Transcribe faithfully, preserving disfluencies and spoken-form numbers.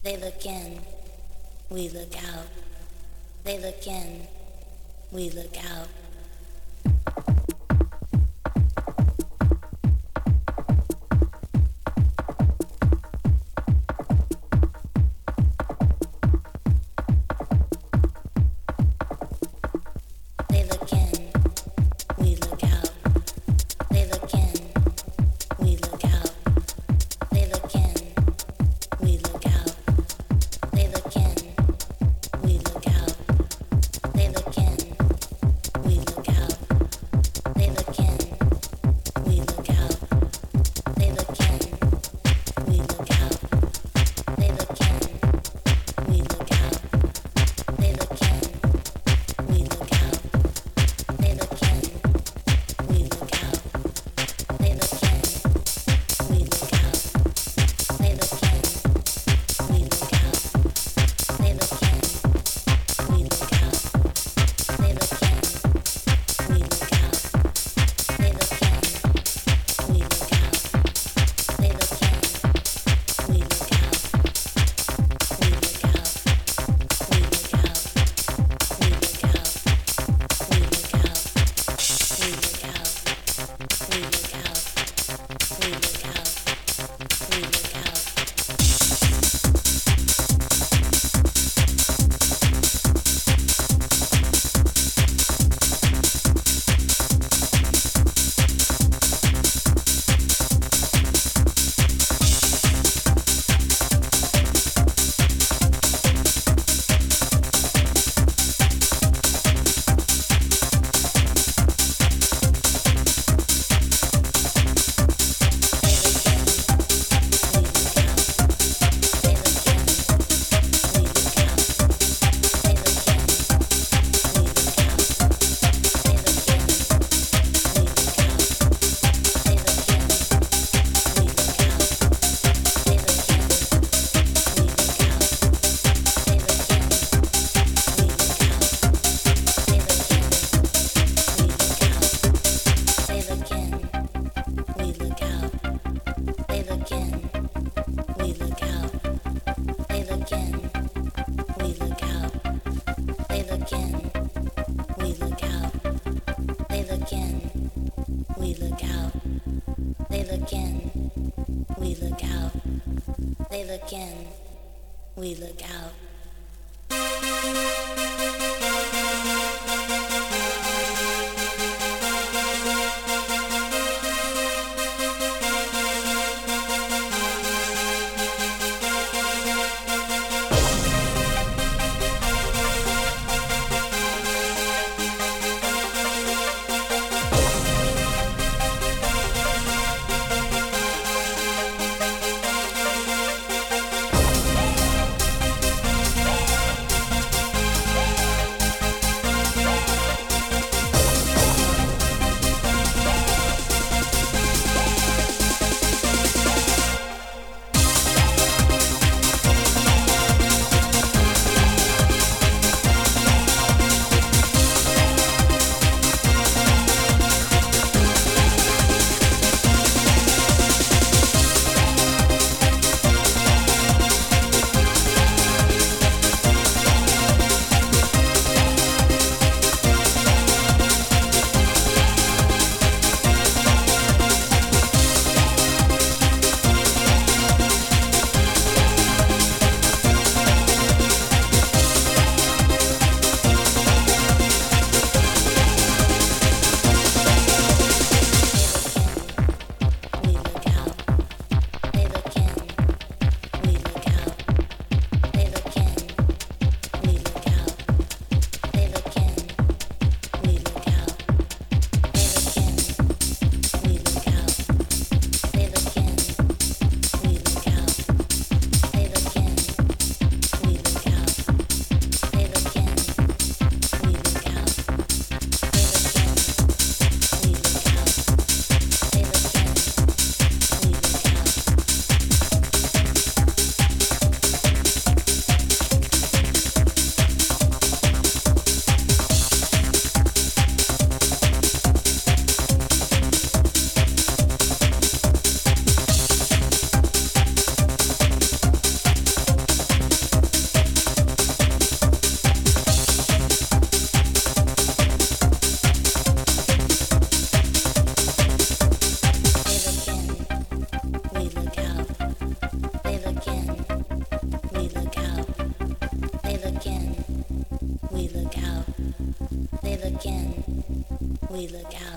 They look in, we look out. They look in, we look out. They look in, we look out. They look in, we look out. They look in, we look out. They look in, we look out. They look in, we look out. They look in, we look out. They look in, we look out. They look in, we look out. They look in, we look out. They look in, we look out. They look in, we look out. They look in, we look out. They look in, we look out. They look in, we look out. They look in, we look out. They look in, we look out. We look out. We look out. We look out. We look out. We look out. We look out. We look out. We look out. They look in, we look out. They look in, we look out. They look in, we look out. They look in, we look out. They look in, we look out. They look in, we look out. They look in, we look out. look out.